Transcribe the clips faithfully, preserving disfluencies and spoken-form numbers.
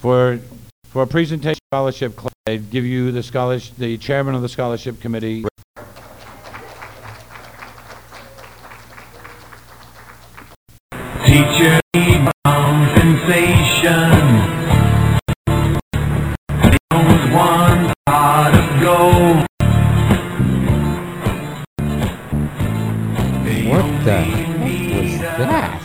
For for a presentation scholarship class, I give you the scholarship, the chairman of the scholarship committee. Teacher need compensation. They always want pot of gold. What the heck was that?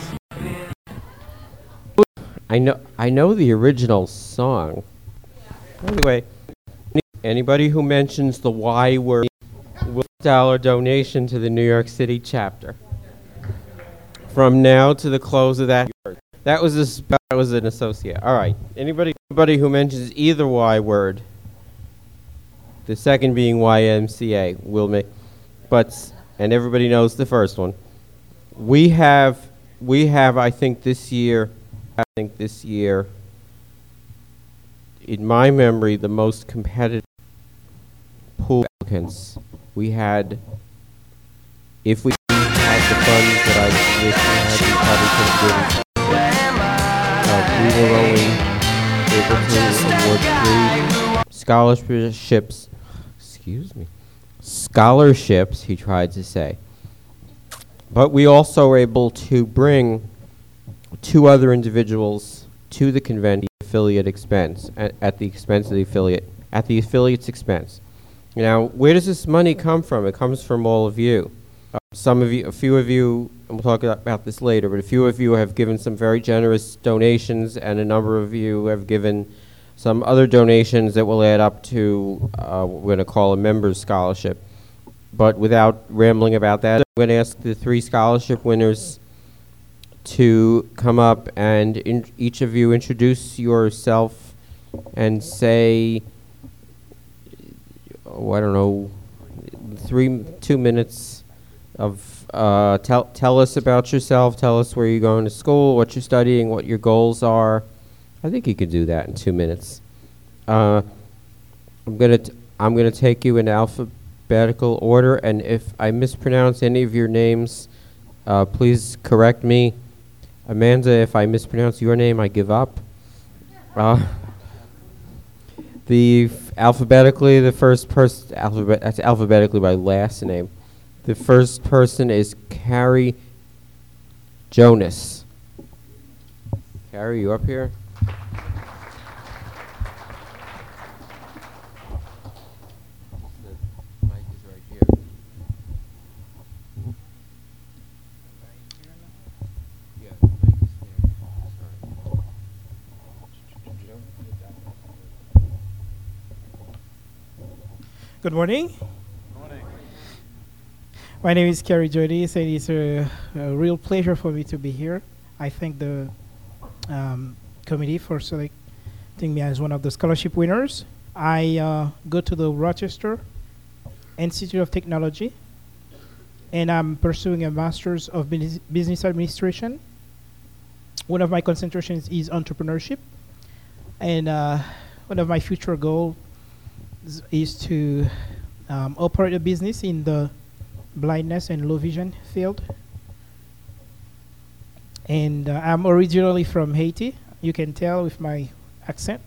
I know I know the original song. Anyway, anybody who mentions the Y word will dollar donation to the New York City chapter. From now to the close of that, that was a sp- that was an associate. All right. Anybody anybody who mentions either Y word, the second being Y M C A, will make. But and everybody knows the first one. We have we have I think this year. I think this year, in my memory, the most competitive pool of applicants. We had, if we had the funds that I wish we had, we probably could have given. Uh, we were only able to award three scholarships. Excuse me, scholarships. He tried to say, but we also were able to bring two other individuals to the convention affiliate expense, at, at the expense of the affiliate, at the affiliate's expense. Now, where does this money come from? It comes from all of you. Uh, some of you, a few of you, and we'll talk about this later, but a few of you have given some very generous donations, and a number of you have given some other donations that will add up to uh, what we're going to call a member's scholarship. But without rambling about that, I'm going to ask the three scholarship winners to come up and in each of you introduce yourself and say, oh, I don't know, three, two minutes of, uh, tell, tell us about yourself, tell us where you're going to school, what you're studying, what your goals are. I think you could do that in two minutes. Uh, I'm gonna, t- I'm gonna take you in alphabetical order, and if I mispronounce any of your names, uh, please correct me. Amanda, if I mispronounce your name, I give up. Uh, the f- alphabetically, the first person, alphabet, that's alphabetically by last name. The first person is Carrie Jonas. Carrie, you up here? The mic is right here. Yeah, the mic is there. Sorry. Good morning. My name is Kerry Jodis, and it's a, a real pleasure for me to be here. I thank the um, committee for selecting me as one of the scholarship winners. I uh, go to the Rochester Institute of Technology, and I'm pursuing a Master's of Business Business Administration. One of my concentrations is entrepreneurship, and uh, one of my future goals is to um, operate a business in the blindness and low vision field. And uh, I'm originally from Haiti. You can tell with my accent.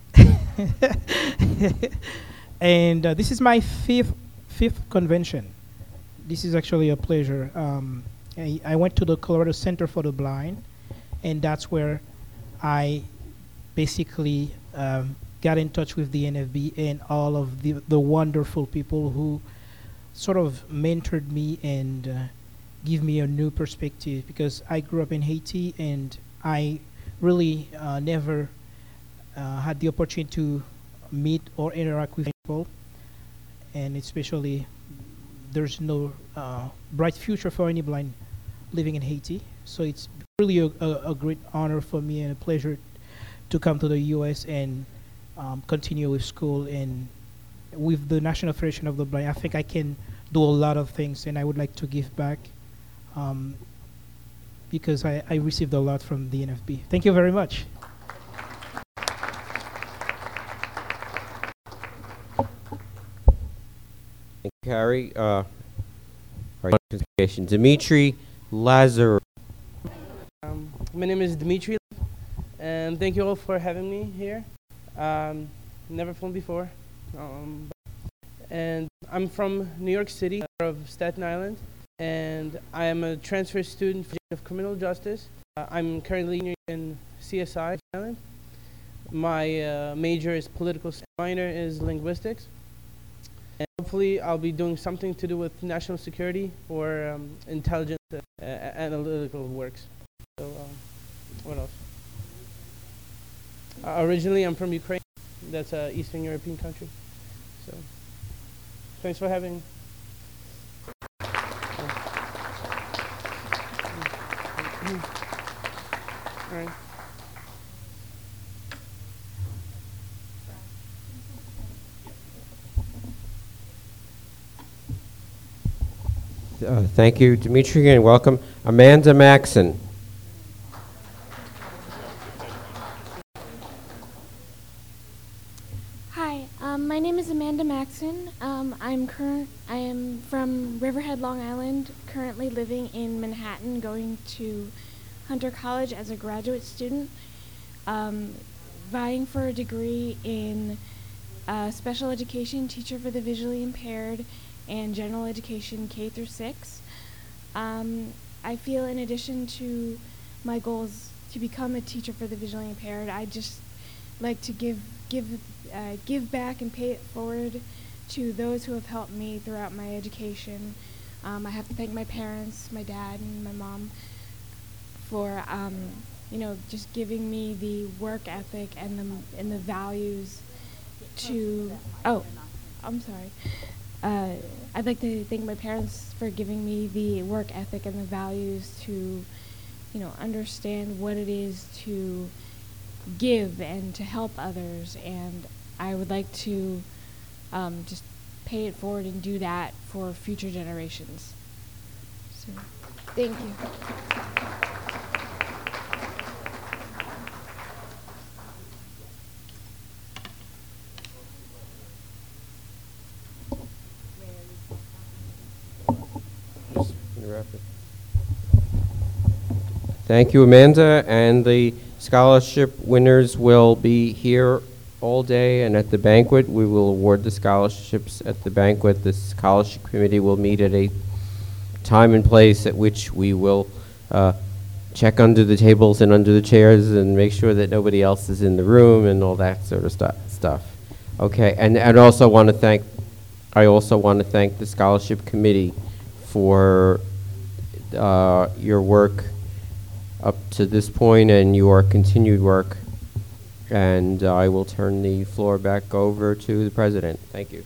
And uh, this is my fifth fifth convention. This is actually a pleasure. Um, I, I went to the Colorado Center for the Blind, and that's where I basically um, got in touch with the N F B and all of the, the wonderful people who sort of mentored me and uh, give me a new perspective, because I grew up in Haiti and I really uh, never uh, had the opportunity to meet or interact with people, and especially there's no uh, bright future for any blind living in Haiti. So it's really a, a, a great honor for me and a pleasure to come to the U S and um, continue with school and with the National Federation of the Blind. I think I can do a lot of things, and I would like to give back um, because I, I received a lot from the N F B. Thank you very much. Thank you, Carrie. Uh, our identification, Dimitri Lazar. Um, my name is Dimitri, and thank you all for having me here. Um, never flown before. Um, and I'm from New York City, of Staten Island, and I am a transfer student of criminal justice. Uh, I'm currently in C S I Island. My uh, major is political science, minor is linguistics. And hopefully I'll be doing something to do with national security or um, intelligence uh, analytical works. So, um, what else? Uh, originally I'm from Ukraine. That's an Eastern European country. So, thanks for having me. All right. Uh, thank you, Dimitri, and welcome Amanda Maxon. Hi, um, my name is Amanda Maxon. Um, I'm current. I am from Riverhead, Long Island. Currently living in Manhattan, going to Hunter College as a graduate student, um, vying for a degree in uh, special education, teacher for the visually impaired, and general education K through six. Um, I feel in addition to my goals to become a teacher for the visually impaired, I just like to give give uh, give back and pay it forward to those who have helped me throughout my education. Um, I have to thank my parents, my dad and my mom, for um, you know just giving me the work ethic and the and the values to. Oh, I'm sorry. Uh, I'd like to thank my parents for giving me the work ethic and the values to, you know, understand what it is to give and to help others. And I would like to um, just pay it forward and do that for future generations. So, thank you. Thank you, Amanda, and the scholarship winners will be here all day, and at the banquet we will award the scholarships at the banquet. The scholarship committee will meet at a time and place at which we will uh, check under the tables and under the chairs and make sure that nobody else is in the room and all that sort of stu- stuff. Okay, and I also want to thank I also want to thank the scholarship committee for uh, your work up to this point and your continued work. And uh, I will turn the floor back over to the president. Thank you.